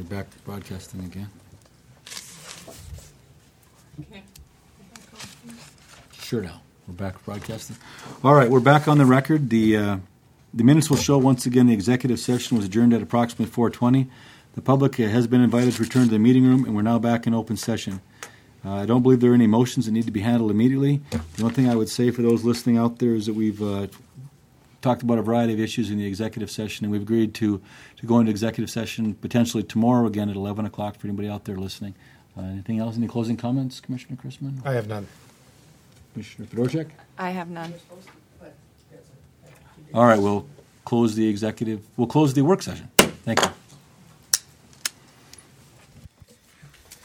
back to broadcasting again. Okay. Sure now. We're back to broadcasting. All right, we're back on the record. The minutes will show once again the executive session was adjourned at approximately 4:20. The public has been invited to return to the meeting room, and we're now back in open session. I don't believe there are any motions that need to be handled immediately. The only thing I would say for those listening out there is that we've talked about a variety of issues in the executive session, and we've agreed to go into executive session potentially tomorrow again at 11 o'clock for anybody out there listening. Anything else? Any closing comments, Commissioner Chrisman? I have none. Commissioner Fedorchak? I have none. All right, we'll close the work session. Thank you.